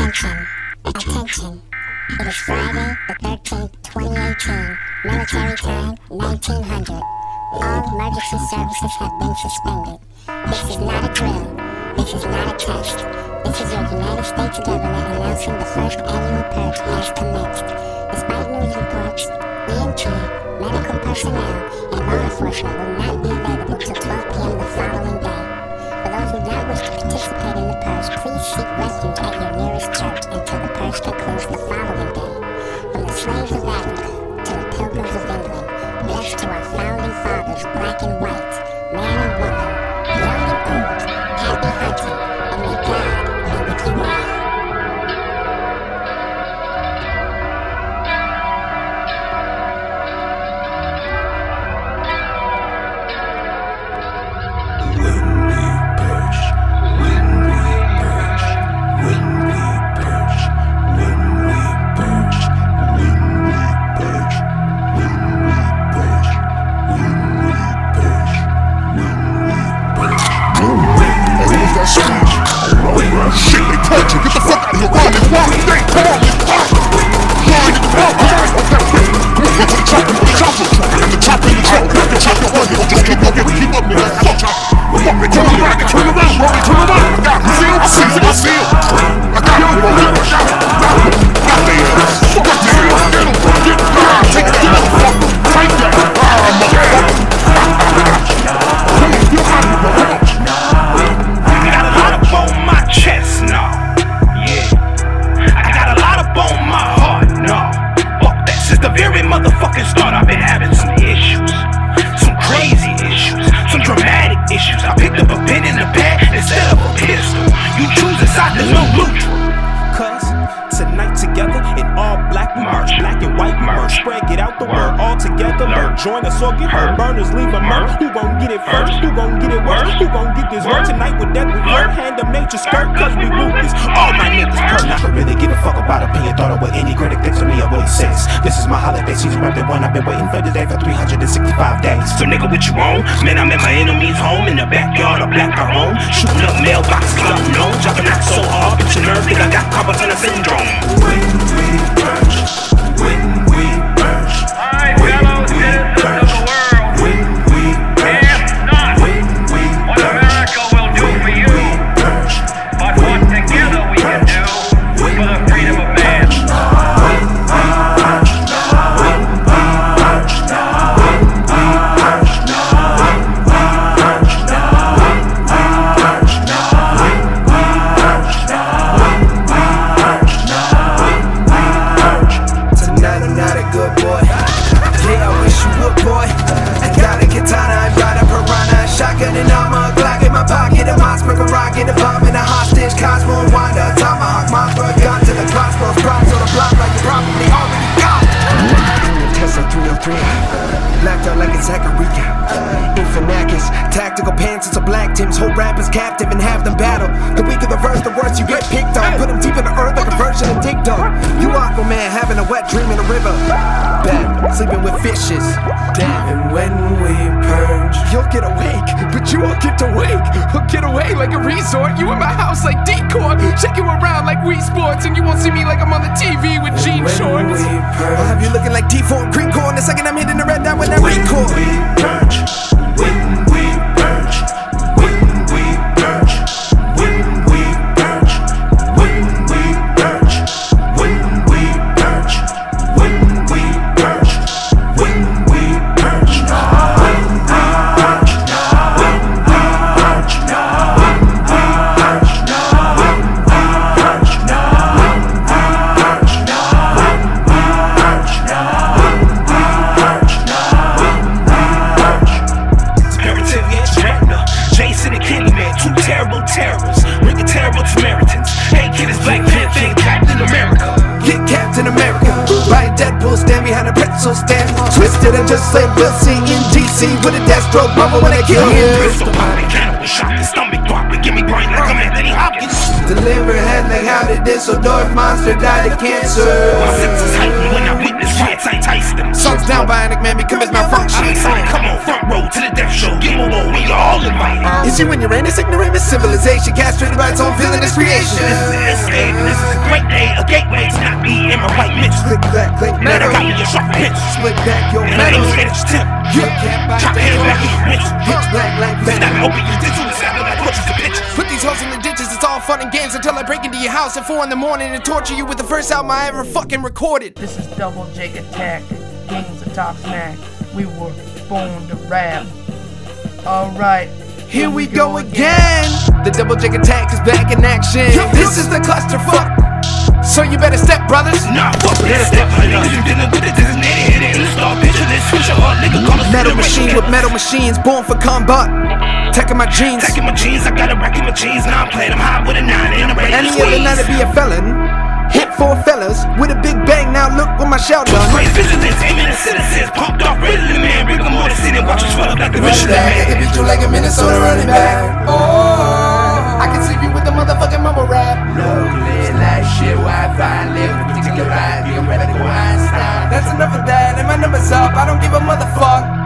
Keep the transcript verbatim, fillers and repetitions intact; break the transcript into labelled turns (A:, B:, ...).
A: Attention, attention. It is Friday the thirteenth, twenty eighteen, military time, nineteen hundred. All emergency services have been suspended. This is not a drill. This is not a test. This is your United States government announcing the first annual purge has commenced. Despite news reports, E M T, medical personnel, and law enforcement will not be available till twelve p.m. the following day. For those who do not wish to participate in the purge, please seek refuge at your nearest church until the purge concludes the following day. From the slaves of Africa to the pilgrims of England, blessed to our founding fathers, black and white, man and woman, young and old, happy hunting, and may God be with you all.
B: Shit, they touch you. Get the fuck out of here. Run, it's one thing. Come on, it's pop. Run, nigga, come on, come on. Okay, come on, to the chopper, the chopper. And the chopper in the truck. The chopper run, you just keep up, keep up, nigga. Fuck chopper. Fuck, they turn around, they turn around, bro. They turn around. I got him. See him? I see him, I see him. I got him, bro. I got him. Got their ass. Fuck up their ass. Get him, bro. Get him. Ah, take that, motherfucker. Take that. Ah, motherfucker. Come on, get out of here, bro. Come on.
C: On my chest, no. Yeah. I got a lot up on my heart, no. Fuck that. Since the very motherfucking start, I've been having some issues. Some crazy issues. Some dramatic issues. I picked up a pen in the pad instead of a pistol. You choose a side, there's no neutral. Cause tonight together in all black merch, black and white merch. Spread, get out the word all together. Learn, join us or get hurt. Burners leave a murk. Who gon' get it first? Who gon' get it worse? Who gon' get this word tonight with that we learn? Hand a major skirt cause we rule this. All my niggas hurt. Not to really give a fuck about opinion. Thought of what any critic thinks of me or what he says. This is my holiday season, right? The one I've been waiting for today for three hundred sixty-five days. So nigga, what you want? Man, I'm at my enemy's home in the backyard of black our own. Shooting up mailboxes, up no. Dropping out so hard, bitch, your nerves think I got carpal tunnel syndrome. When we purge, when we purge, when we purge, when we purge, when we purge, what America will do for you, but what together we can do for the freedom of man. When we purge, when we purge, when we purge, when we purge, when we purge, when we purge, when we purge. Tonight I'm not a good boy. Yeah, I wish you would, boy. I got a katana, I got a piranha, a shotgun and I'm a Glock in my pocket, a moss, make a rocket, a bomb and a hostage, Cosmo and Wanda, tomahawk, my blood gun to the crossbows, props on the block like you probably already got. Tesla three oh three, blacked out like a Zacharika. Infinakis, tactical pants, it's a black Tim's, whole rappers captive and have them battle. The weaker the verse, the worse you get picked on. Put them deep in the earth like a version of Dick Dog. You Aquaman having a wet dream in a river. Bad, sleeping with fishes. Damn. And when we purge, you'll get awake, but you won't get to wake. I'll get away like a resort. You in my house like decor. Check you around like Wii Sports, and you won't see me like I'm on the T V with jean shorts. I'll have you looking like D four and green corn the second I'm hitting the red dot when I record. When we purge, when we purge, when we purge, when we purge, when we purge, when we purge, when we purge, when we purge, when we purge, when we purge, when we purge, when we purge, when we purge, when Jason and Candyman, two terrible terrorists, bringing terrible Samaritans. Hey kid, it's Black Panther and Captain America. Get Captain America, buy a Deadpool, stand behind a pretzel stand, twisted and just like we'll see in D C with a death stroke bubble when they kill him. Pistol popping, cannibal shot, the stomach dropping, give me brain like I'm Anthony Hopkins. Deliver
D: and they hounded this Dusseldorf monster died of cancer.
C: My senses heightened when I witnessed rats, I enticed them.
D: Songs down, bionic man become his malfunction.
C: I'm excited, come on, front row to the death show. Give a war, we all invited.
D: Is you and Uranus ignoramus civilization castrated by its own villainous creation?
C: This is an escape, and this is a great day, a gateway to not be in my right midst.
D: Click clack, click
C: Man, I
D: metal.
C: got me a sharp pitch.
D: Split back your
C: And I
D: metal.
C: ain't scared of your temp.
D: You can't buy
C: Chop hands back in your midst.
D: Pitch black like
C: Snap
D: venom.
C: open your digital and snap it like punches to pitch.
D: Put these hoes in the ditches, it's all fun and games until I break into your house at four in the morning and torture you with the first album I ever fucking recorded.
E: This is Double Jake Attack, Kings of Talk Smack. We were born to rap. Alright,
D: Here we go again. The Double Jake Attack is back in action. This is the clusterfuck. So you better step, brothers.
C: Nah, fuck that step. My niggas you dealing with a designated hit in the star picture. This switch your heart, nigga. Call us
D: Metal machine with metal machines, born for combat. Tech in my jeans.
C: Tech in my jeans, I got a rack in my jeans. Now I'm playing, I'm high with a nine and I'm ready to
D: Any other
C: squeeze.
D: night to be a felon. Hit four fellas with a big bang. Now look with my shell done.
C: Praise vigilance, aiming at citizens. Pumped off, ready to man. Rigor mortis, sitting, watch us swell up like the rich of the
D: I can
C: man.
D: beat you like a Minnesota running back. Oh, I can sleep you with the motherfucking mumble rap. Lovely like shit, Wi-Fi, live with particular ride. Theoretical Einstein. That's enough of that, and my number's up. I don't give a motherfuck.